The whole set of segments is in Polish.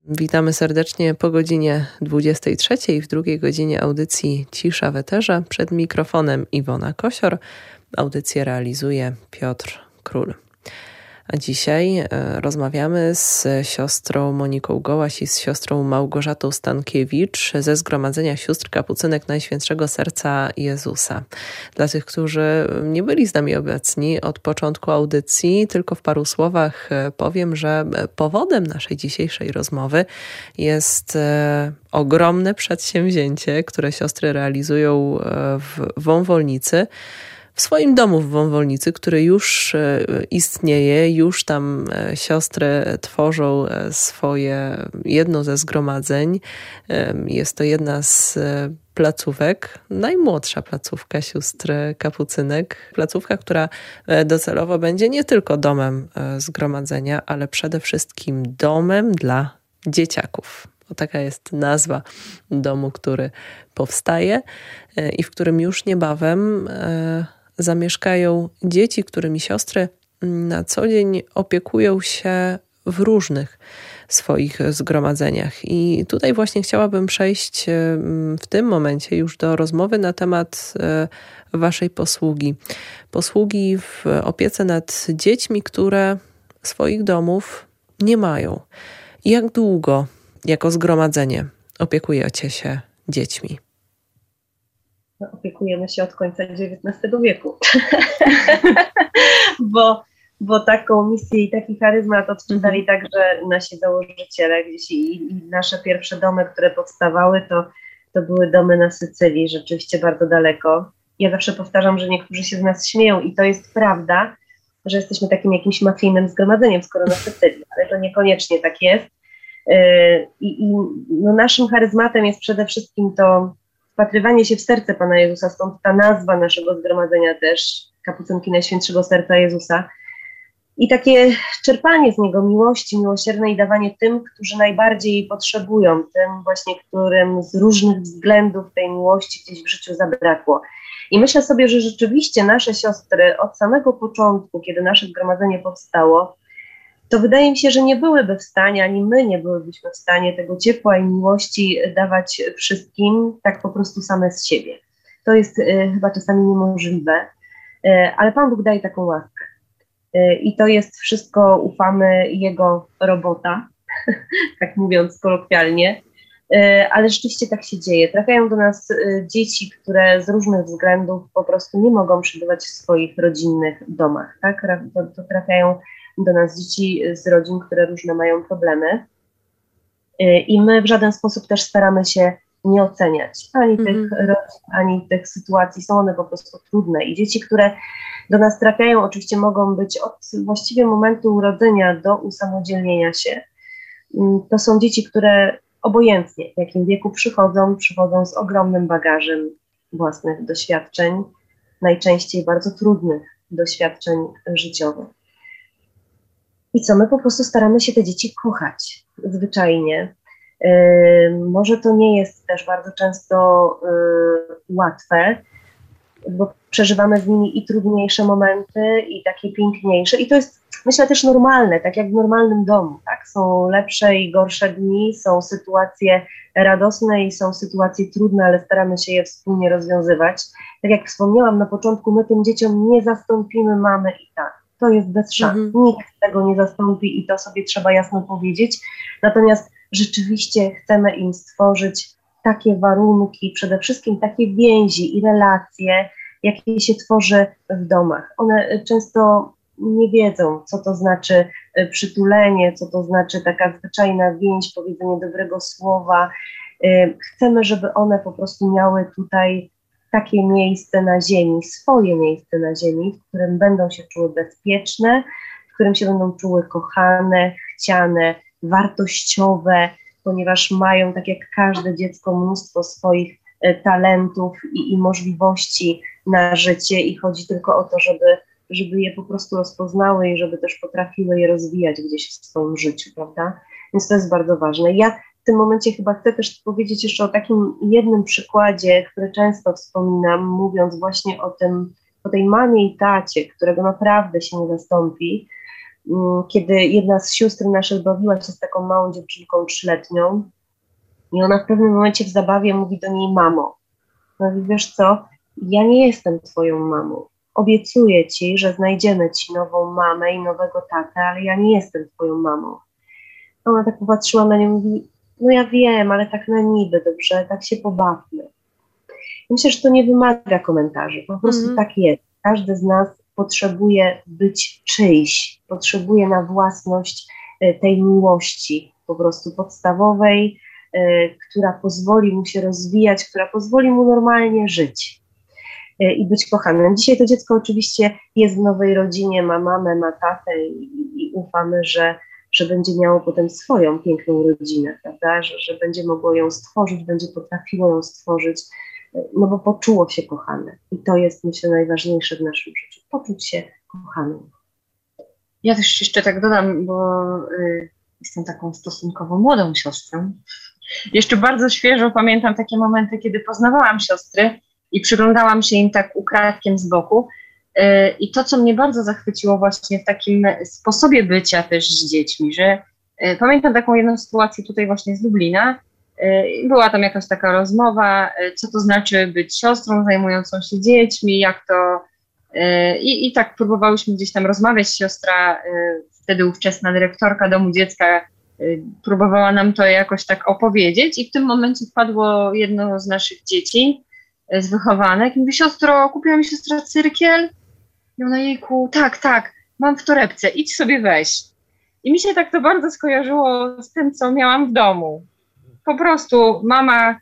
Witamy serdecznie po godzinie 23:00 w drugiej godzinie audycji Cisza w eterze. Przed mikrofonem Iwona Kosior. Audycję realizuje Piotr Król. A dzisiaj rozmawiamy z siostrą Moniką Gołaś i z siostrą Małgorzatą Stankiewicz ze Zgromadzenia Sióstr Kapucynek Najświętszego Serca Jezusa. Dla tych, którzy nie byli z nami obecni od początku audycji, tylko w paru słowach powiem, że powodem naszej dzisiejszej rozmowy jest ogromne przedsięwzięcie, które siostry realizują w Wąwolnicy, w swoim domu w Wąwolnicy, który już istnieje, już tam siostry tworzą jedno ze zgromadzeń. Jest to jedna z placówek, najmłodsza placówka sióstr kapucynek. Placówka, która docelowo będzie nie tylko domem zgromadzenia, ale przede wszystkim domem dla dzieciaków. Taka jest nazwa domu, który powstaje i w którym już niebawem zamieszkają dzieci, którymi siostry na co dzień opiekują się w różnych swoich zgromadzeniach. I tutaj właśnie chciałabym przejść w tym momencie już do rozmowy na temat waszej posługi. Posługi w opiece nad dziećmi, które swoich domów nie mają. I jak długo jako zgromadzenie opiekujecie się dziećmi? Opiekujemy się od końca XIX wieku, bo taką misję i taki charyzmat odczytali także nasi założyciele gdzieś i nasze pierwsze domy, które powstawały, to były domy na Sycylii, rzeczywiście bardzo daleko. Ja zawsze powtarzam, że niektórzy się z nas śmieją i to jest prawda, że jesteśmy takim jakimś mafijnym zgromadzeniem, skoro na Sycylii, ale to niekoniecznie tak jest. No naszym charyzmatem jest przede wszystkim to wpatrywanie się w serce Pana Jezusa, stąd ta nazwa naszego zgromadzenia też, Kapucynki Najświętszego Serca Jezusa. I takie czerpanie z Niego miłości miłosiernej i dawanie tym, którzy najbardziej jej potrzebują, tym właśnie, którym z różnych względów tej miłości gdzieś w życiu zabrakło. I myślę sobie, że rzeczywiście nasze siostry od samego początku, kiedy nasze zgromadzenie powstało, to wydaje mi się, że nie byłyby w stanie, ani my nie byłybyśmy w stanie tego ciepła i miłości dawać wszystkim tak po prostu same z siebie. To jest chyba czasami niemożliwe, ale Pan Bóg daje taką łaskę. I to jest wszystko, ufamy Jego robota, tak mówiąc kolokwialnie, ale rzeczywiście tak się dzieje. Trafiają do nas dzieci, które z różnych względów po prostu nie mogą przebywać w swoich rodzinnych domach. Tak? To trafiają do nas dzieci z rodzin, które różne mają problemy i my w żaden sposób też staramy się nie oceniać ani tych rodzin, ani tych sytuacji. Są one po prostu trudne i dzieci, które do nas trafiają, oczywiście mogą być od właściwie momentu urodzenia do usamodzielnienia się. To są dzieci, które obojętnie w jakim wieku przychodzą z ogromnym bagażem własnych doświadczeń, najczęściej bardzo trudnych doświadczeń życiowych. I co, my po prostu staramy się te dzieci kochać zwyczajnie. Może to nie jest też bardzo często łatwe, bo przeżywamy z nimi i trudniejsze momenty, i takie piękniejsze. I to jest, myślę, też normalne, tak jak w normalnym domu. Tak? Są lepsze i gorsze dni, są sytuacje radosne i są sytuacje trudne, ale staramy się je wspólnie rozwiązywać. Tak jak wspomniałam na początku, my tym dzieciom nie zastąpimy mamy i tak. To jest bez szans. Nikt tego nie zastąpi i to sobie trzeba jasno powiedzieć. Natomiast rzeczywiście chcemy im stworzyć takie warunki, przede wszystkim takie więzi i relacje, jakie się tworzy w domach. One często nie wiedzą, co to znaczy przytulenie, co to znaczy taka zwyczajna więź, powiedzenie dobrego słowa. Chcemy, żeby one po prostu miały tutaj takie miejsce na ziemi, swoje miejsce na ziemi, w którym będą się czuły bezpieczne, w którym się będą czuły kochane, chciane, wartościowe, ponieważ mają, tak jak każde dziecko, mnóstwo swoich talentów i możliwości na życie i chodzi tylko o to, żeby je po prostu rozpoznały i żeby też potrafiły je rozwijać gdzieś w swoim życiu, prawda? Więc to jest bardzo ważne. Ja w tym momencie chyba chcę też powiedzieć jeszcze o takim jednym przykładzie, który często wspominam, mówiąc właśnie o tej mamie i tacie, którego naprawdę się nie zastąpi. kiedy jedna z sióstr naszych bawiła się z taką małą dziewczynką 3-letnią i ona w pewnym momencie w zabawie mówi do niej: mamo. Mówi: wiesz co, ja nie jestem twoją mamą. Obiecuję ci, że znajdziemy ci nową mamę i nowego tatę, ale ja nie jestem twoją mamą. Ona tak popatrzyła na nią i mówi: no ja wiem, ale tak na niby, dobrze, tak się pobawmy. Myślę, że to nie wymaga komentarzy, po prostu tak jest. Każdy z nas potrzebuje być czyjś, potrzebuje na własność tej miłości po prostu podstawowej, która pozwoli mu się rozwijać, która pozwoli mu normalnie żyć i być kochanym. Dzisiaj to dziecko oczywiście jest w nowej rodzinie, ma mamę, ma tatę i ufamy, że będzie miało potem swoją piękną rodzinę, prawda? Że będzie mogło ją stworzyć, będzie potrafiło ją stworzyć, no bo poczuło się kochane. I to jest, myślę, najważniejsze w naszym życiu. Poczuć się kochanym. Ja też jeszcze tak dodam, bo jestem taką stosunkowo młodą siostrą. Jeszcze bardzo świeżo pamiętam takie momenty, kiedy poznawałam siostry i przyglądałam się im tak ukradkiem z boku. I to, co mnie bardzo zachwyciło właśnie w takim sposobie bycia też z dziećmi, że pamiętam taką jedną sytuację tutaj właśnie z Lublina. Była tam jakaś taka rozmowa, co to znaczy być siostrą zajmującą się dziećmi, jak to... I tak próbowałyśmy gdzieś tam rozmawiać. Siostra, wtedy ówczesna dyrektorka domu dziecka, próbowała nam to jakoś tak opowiedzieć i w tym momencie wpadło jedno z naszych dzieci, z wychowanek i mówi: siostro, kupiła mi siostra cyrkiel? I ona: jejku, tak, mam w torebce, idź sobie weź. I mi się tak to bardzo skojarzyło z tym, co miałam w domu. Po prostu mama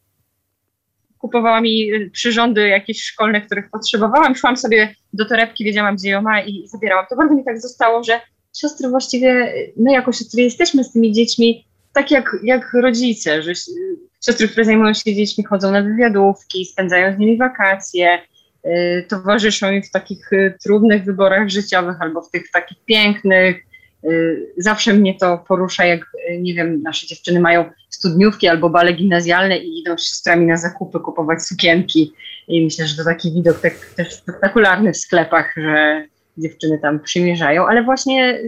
kupowała mi przyrządy jakieś szkolne, których potrzebowałam, szłam sobie do torebki, wiedziałam, gdzie ją ma i zabierałam. To bardzo mi tak zostało, że siostry właściwie, my jako siostry jesteśmy z tymi dziećmi tak jak rodzice, że siostry, które zajmują się dziećmi, chodzą na wywiadówki, spędzają z nimi wakacje, towarzyszą im w takich trudnych wyborach życiowych albo w tych takich pięknych. Zawsze mnie to porusza, jak, nie wiem, nasze dziewczyny mają studniówki albo bale gimnazjalne i idą z siostrami na zakupy kupować sukienki. I myślę, że to taki widok też spektakularny w sklepach, że dziewczyny tam przymierzają, ale właśnie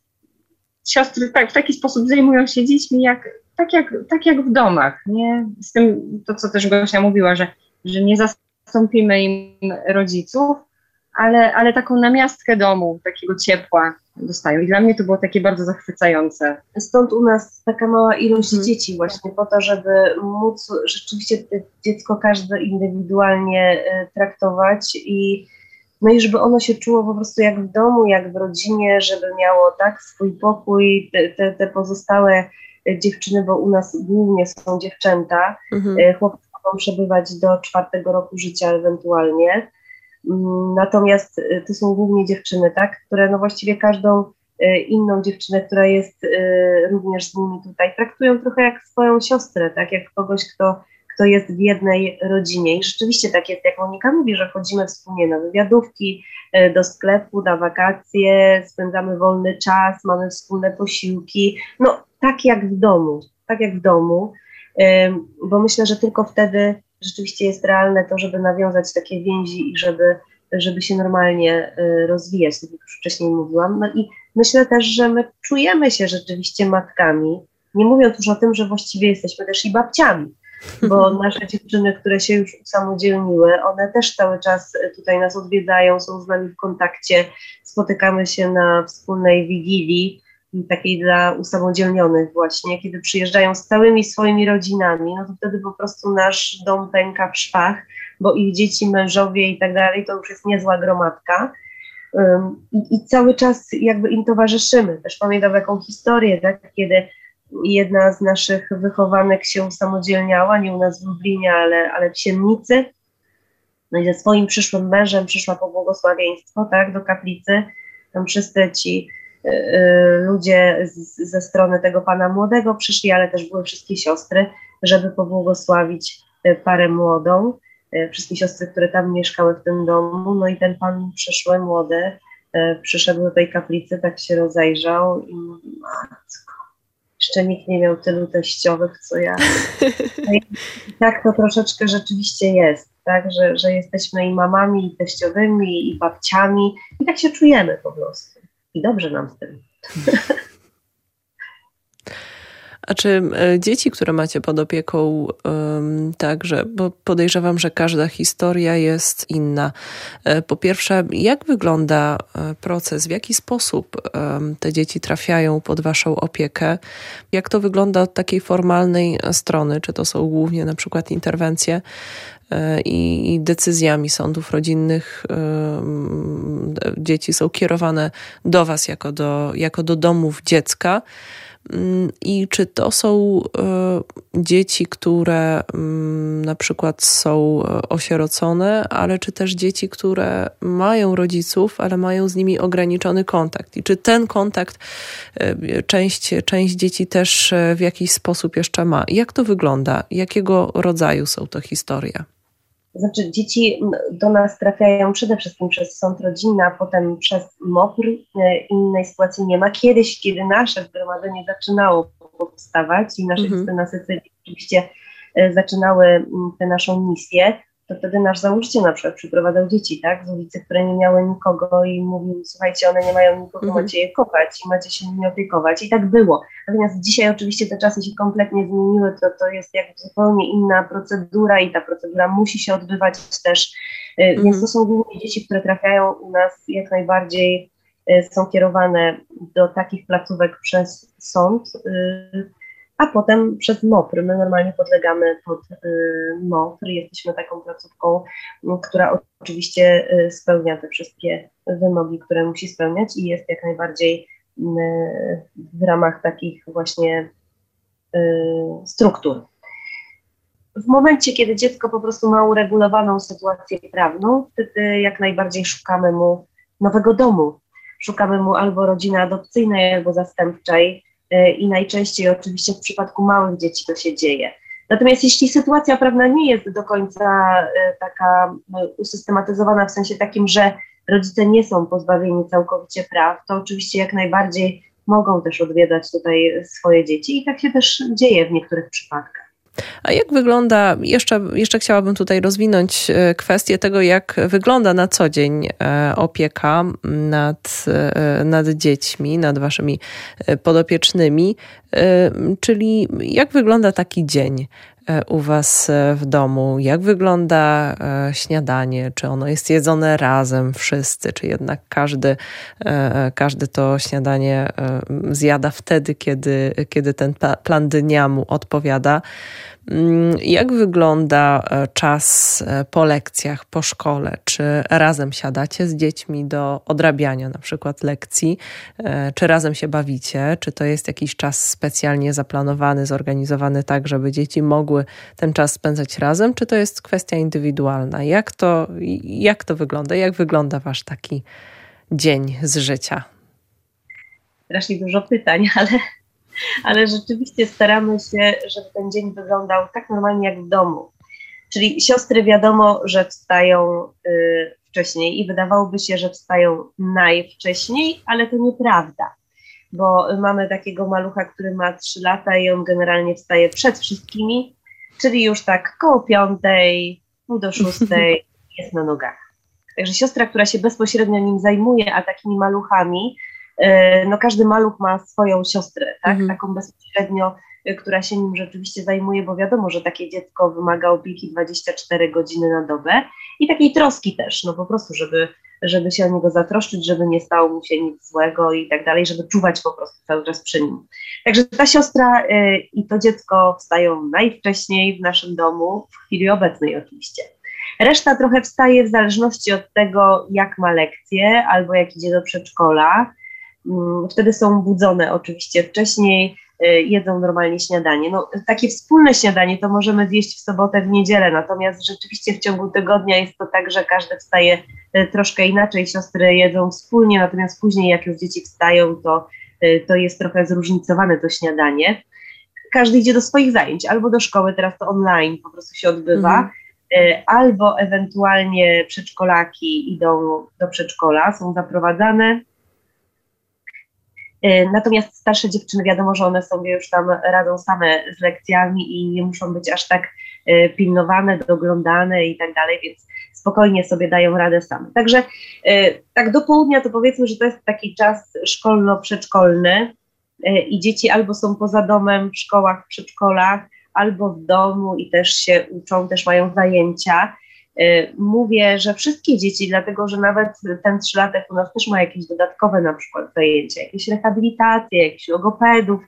siostry w taki sposób zajmują się dziećmi, tak jak w domach. Nie? Z tym, to co też Gosia mówiła, że nie zastąpimy im rodziców, ale taką namiastkę domu, takiego ciepła dostają. I dla mnie to było takie bardzo zachwycające. Stąd u nas taka mała ilość dzieci właśnie po to, żeby móc rzeczywiście dziecko każde indywidualnie traktować i żeby ono się czuło po prostu jak w domu, jak w rodzinie, żeby miało tak swój pokój, te pozostałe dziewczyny, bo u nas głównie są dziewczęta, chłopcy mogą przebywać do 4 roku życia ewentualnie. Natomiast to są głównie dziewczyny, tak, które no właściwie każdą inną dziewczynę, która jest również z nimi tutaj, traktują trochę jak swoją siostrę, tak, jak kogoś, kto jest w jednej rodzinie. I rzeczywiście tak jest, jak Monika mówi, że chodzimy wspólnie na wywiadówki, do sklepu, na wakacje, spędzamy wolny czas, mamy wspólne posiłki, no tak jak w domu, bo myślę, że tylko wtedy rzeczywiście jest realne to, żeby nawiązać takie więzi i żeby się normalnie rozwijać, tak jak już wcześniej mówiłam. No i myślę też, że my czujemy się rzeczywiście matkami, nie mówiąc już o tym, że właściwie jesteśmy też i babciami, bo nasze dziewczyny, które się już usamodzielniły, one też cały czas tutaj nas odwiedzają, są z nami w kontakcie, spotykamy się na wspólnej wigilii, takiej dla usamodzielnionych właśnie, kiedy przyjeżdżają z całymi swoimi rodzinami, no to wtedy po prostu nasz dom pęka w szwach, bo ich dzieci, mężowie i tak dalej, to już jest niezła gromadka. I cały czas jakby im towarzyszymy. Też pamiętam taką historię, tak, kiedy jedna z naszych wychowanek się usamodzielniała, nie u nas w Lublinie, ale w Siennicy, no i ze swoim przyszłym mężem przyszła po błogosławieństwo, tak, do kaplicy, tam wszyscy ci ludzie ze strony tego pana młodego przyszli, ale też były wszystkie siostry, żeby pobłogosławić parę młodą, wszystkie siostry, które tam mieszkały w tym domu, no i ten pan przyszły, młody, przyszedł do tej kaplicy, tak się rozejrzał i mówi: matko, jeszcze nikt nie miał tylu teściowych, co ja. I tak to troszeczkę rzeczywiście jest, tak, że jesteśmy i mamami, i teściowymi, i babciami i tak się czujemy po prostu. I dobrze nam z tym. A czy dzieci, które macie pod opieką, także, bo podejrzewam, że każda historia jest inna. Po pierwsze, jak wygląda proces, w jaki sposób te dzieci trafiają pod waszą opiekę? Jak to wygląda od takiej formalnej strony? Czy to są głównie na przykład interwencje i decyzjami sądów rodzinnych dzieci są kierowane do was jako do domów dziecka? I czy to są dzieci, które na przykład są osierocone, ale czy też dzieci, które mają rodziców, ale mają z nimi ograniczony kontakt? I czy ten kontakt część dzieci też w jakiś sposób jeszcze ma? Jak to wygląda? Jakiego rodzaju są to historie? Znaczy dzieci do nas trafiają przede wszystkim przez sąd rodzinny, a potem przez MOPR. Innej sytuacji nie ma. Kiedyś, kiedy nasze zgromadzenie zaczynało powstawać i nasze listy na Sycylii oczywiście zaczynały tę naszą misję, to wtedy nasz założyciel na przykład przyprowadzał dzieci, tak, z ulicy, które nie miały nikogo i mówił, słuchajcie, one nie mają nikogo, macie je kochać i macie się nimi opiekować. I tak było. Natomiast dzisiaj oczywiście te czasy się kompletnie zmieniły, to jest jakby zupełnie inna procedura i ta procedura musi się odbywać też, więc to są głównie dzieci, które trafiają u nas jak najbardziej, są kierowane do takich placówek przez sąd, a potem przez MOPR. My normalnie podlegamy pod MOPR. Jesteśmy taką placówką, która oczywiście spełnia te wszystkie wymogi, które musi spełniać i jest jak najbardziej w ramach takich właśnie struktur. W momencie, kiedy dziecko po prostu ma uregulowaną sytuację prawną, wtedy jak najbardziej szukamy mu nowego domu. Szukamy mu albo rodziny adopcyjnej, albo zastępczej. I najczęściej oczywiście w przypadku małych dzieci to się dzieje. Natomiast jeśli sytuacja prawna nie jest do końca taka usystematyzowana w sensie takim, że rodzice nie są pozbawieni całkowicie praw, to oczywiście jak najbardziej mogą też odwiedzać tutaj swoje dzieci i tak się też dzieje w niektórych przypadkach. A jak wygląda, jeszcze chciałabym tutaj rozwinąć kwestię tego, jak wygląda na co dzień opieka nad dziećmi, nad waszymi podopiecznymi, czyli jak wygląda taki dzień u was w domu, jak wygląda śniadanie, czy ono jest jedzone razem wszyscy, czy jednak każdy to śniadanie zjada wtedy, kiedy ten plan dnia mu odpowiada. Jak wygląda czas po lekcjach, po szkole? Czy razem siadacie z dziećmi do odrabiania na przykład lekcji? Czy razem się bawicie? Czy to jest jakiś czas specjalnie zaplanowany, zorganizowany tak, żeby dzieci mogły ten czas spędzać razem? Czy to jest kwestia indywidualna? Jak to wygląda? Jak wygląda wasz taki dzień z życia? Strasznie dużo pytań, ale rzeczywiście staramy się, żeby ten dzień wyglądał tak normalnie jak w domu. Czyli siostry wiadomo, że wstają wcześniej i wydawałoby się, że wstają najwcześniej, ale to nieprawda, bo mamy takiego malucha, który ma 3 lata i on generalnie wstaje przed wszystkimi, czyli już tak koło 5:00, 5:45 jest na nogach. Także siostra, która się bezpośrednio nim zajmuje, a takimi maluchami, no każdy maluch ma swoją siostrę, tak? Taką bezpośrednio, która się nim rzeczywiście zajmuje, bo wiadomo, że takie dziecko wymaga opieki 24 godziny na dobę i takiej troski też, no po prostu, żeby się o niego zatroszczyć, żeby nie stało mu się nic złego i tak dalej, żeby czuwać po prostu cały czas przy nim. Także ta siostra i to dziecko wstają najwcześniej w naszym domu, w chwili obecnej oczywiście. Reszta trochę wstaje w zależności od tego, jak ma lekcje albo jak idzie do przedszkola. Wtedy są budzone oczywiście wcześniej, jedzą normalnie śniadanie. No, takie wspólne śniadanie to możemy zjeść w sobotę, w niedzielę, natomiast rzeczywiście w ciągu tygodnia jest to tak, że każdy wstaje troszkę inaczej, siostry jedzą wspólnie, natomiast później jak już dzieci wstają, to jest trochę zróżnicowane to śniadanie. Każdy idzie do swoich zajęć, albo do szkoły, teraz to online po prostu się odbywa, albo ewentualnie przedszkolaki idą do przedszkola, są zaprowadzane. Natomiast starsze dziewczyny, wiadomo, że one sobie już tam radzą same z lekcjami i nie muszą być aż tak pilnowane, doglądane i tak dalej, więc spokojnie sobie dają radę same. Także tak do południa to powiedzmy, że to jest taki czas szkolno-przedszkolny i dzieci albo są poza domem w szkołach, w przedszkolach, albo w domu i też się uczą, też mają zajęcia. Mówię, że wszystkie dzieci, dlatego że nawet ten 3-latek u nas też ma jakieś dodatkowe na przykład zajęcia, jakieś rehabilitacje, jakichś logopedów,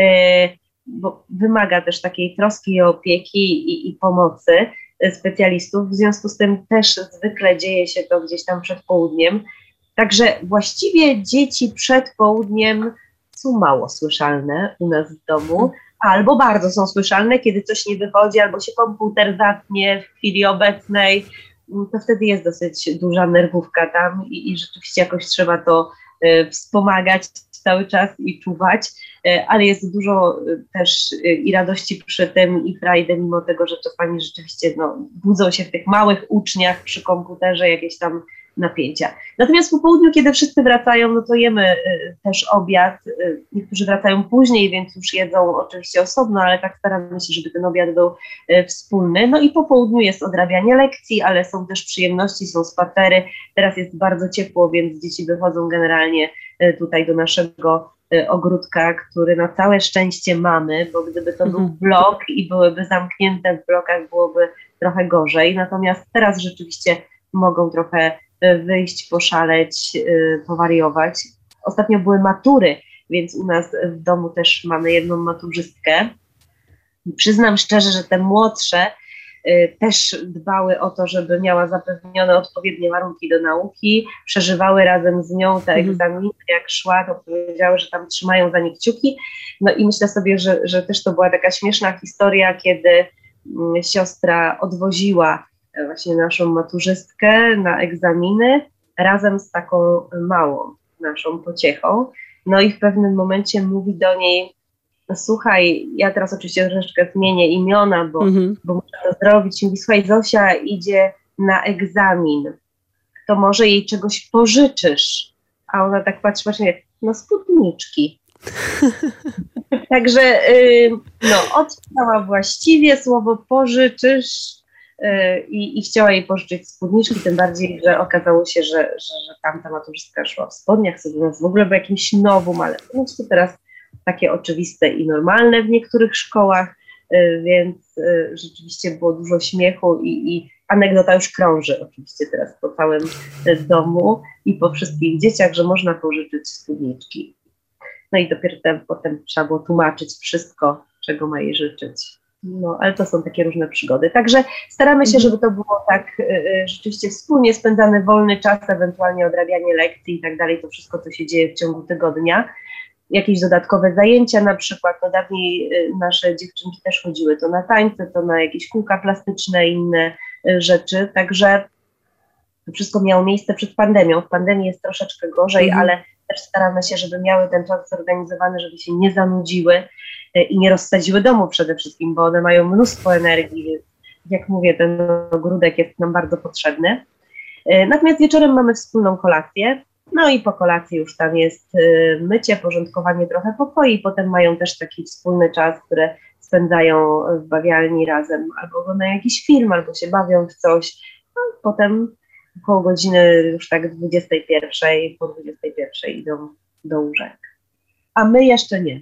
bo wymaga też takiej troski i opieki i pomocy specjalistów. W związku z tym też zwykle dzieje się to gdzieś tam przed południem. Także właściwie dzieci przed południem są mało słyszalne u nas w domu, albo bardzo są słyszalne, kiedy coś nie wychodzi, albo się komputer zatnie w chwili obecnej, to wtedy jest dosyć duża nerwówka tam i rzeczywiście jakoś trzeba to wspomagać cały czas i czuwać, ale jest dużo też i radości przy tym i frajdy, mimo tego, że czasami rzeczywiście budzą się w tych małych uczniach przy komputerze jakieś tam napięcia. Natomiast po południu, kiedy wszyscy wracają, no to jemy też obiad. Niektórzy wracają później, więc już jedzą oczywiście osobno, ale tak staramy się, żeby ten obiad był wspólny. No i po południu jest odrabianie lekcji, ale są też przyjemności, są spacery. Teraz jest bardzo ciepło, więc dzieci wychodzą generalnie tutaj do naszego ogródka, który na całe szczęście mamy, bo gdyby to był blok i byłyby zamknięte w blokach, byłoby trochę gorzej. Natomiast teraz rzeczywiście mogą trochę wyjść, poszaleć, powariować. Ostatnio były matury, więc u nas w domu też mamy jedną maturzystkę. Przyznam szczerze, że te młodsze też dbały o to, żeby miała zapewnione odpowiednie warunki do nauki, przeżywały razem z nią te egzaminy, jak szła, to powiedziały, że tam trzymają za nie kciuki. No i myślę sobie, że też to była taka śmieszna historia, kiedy siostra odwoziła właśnie naszą maturzystkę na egzaminy razem z taką małą naszą pociechą. No i w pewnym momencie mówi do niej: słuchaj, ja teraz oczywiście troszeczkę zmienię imiona, bo muszę to zrobić. Mówi: słuchaj, Zosia idzie na egzamin, to może jej czegoś pożyczysz? A ona tak patrzy, no spódniczki. Także odczytała właściwie słowo pożyczysz i chciała jej pożyczyć spódniczki, tym bardziej, że okazało się, że tamta maturzystka szła w spodniach, sobie nas w ogóle w jakimś nowym, ale to teraz takie oczywiste i normalne w niektórych szkołach, więc rzeczywiście było dużo śmiechu i anegdota już krąży oczywiście teraz po całym domu i po wszystkich dzieciach, że można pożyczyć spódniczki. No i dopiero potem trzeba było tłumaczyć wszystko, czego ma jej życzyć. No, ale to są takie różne przygody. Także staramy się, żeby to było tak rzeczywiście wspólnie spędzany wolny czas, ewentualnie odrabianie lekcji i tak dalej, to wszystko, co się dzieje w ciągu tygodnia. Jakieś dodatkowe zajęcia na przykład, no dawniej nasze dziewczynki też chodziły to na tańce, to na jakieś kółka plastyczne i inne rzeczy, także to wszystko miało miejsce przed pandemią. W pandemii jest troszeczkę gorzej, ale też staramy się, żeby miały ten czas zorganizowany, żeby się nie zanudziły i nie rozsadziły domu przede wszystkim, bo one mają mnóstwo energii. Jak mówię, ten ogródek jest nam bardzo potrzebny. Natomiast wieczorem mamy wspólną kolację, no i po kolacji już tam jest mycie, porządkowanie trochę pokoi, potem mają też taki wspólny czas, który spędzają w bawialni razem, albo oglądają jakiś film, albo się bawią w coś. No, potem około godziny już tak 21, po 21 idą do łóżek. A my jeszcze nie.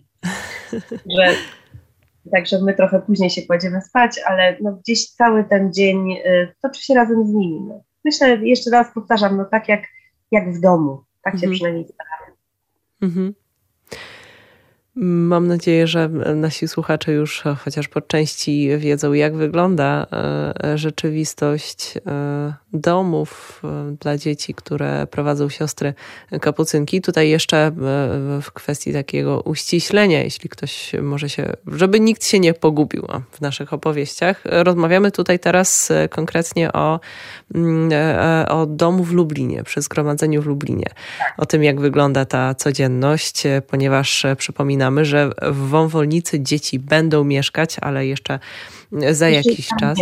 Także my trochę później się kładziemy spać, ale gdzieś cały ten dzień toczy się razem z nimi. No. Myślę, jeszcze raz powtarzam, tak jak w domu. Tak się przynajmniej staramy. Mam nadzieję, że nasi słuchacze już chociaż po części wiedzą, jak wygląda rzeczywistość domów dla dzieci, które prowadzą siostry kapucynki. Tutaj jeszcze w kwestii takiego uściślenia, jeśli ktoś może się, żeby nikt się nie pogubił w naszych opowieściach. Rozmawiamy tutaj teraz konkretnie o domu w Lublinie, przy zgromadzeniu w Lublinie. O tym, jak wygląda ta codzienność, ponieważ przypominamy, że w Wąwolnicy dzieci będą mieszkać, ale jeszcze za jakiś czas.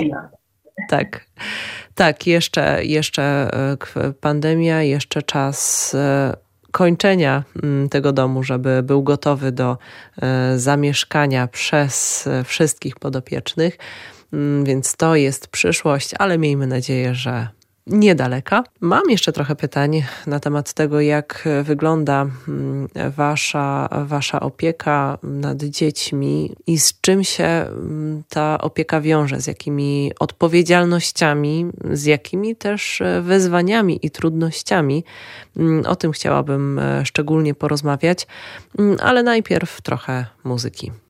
Tak, jeszcze pandemia, jeszcze czas kończenia tego domu, żeby był gotowy do zamieszkania przez wszystkich podopiecznych, więc to jest przyszłość, ale miejmy nadzieję, że niedaleka. Mam jeszcze trochę pytań na temat tego, jak wygląda wasza opieka nad dziećmi i z czym się ta opieka wiąże, z jakimi odpowiedzialnościami, z jakimi też wyzwaniami i trudnościami. O tym chciałabym szczególnie porozmawiać, ale najpierw trochę muzyki.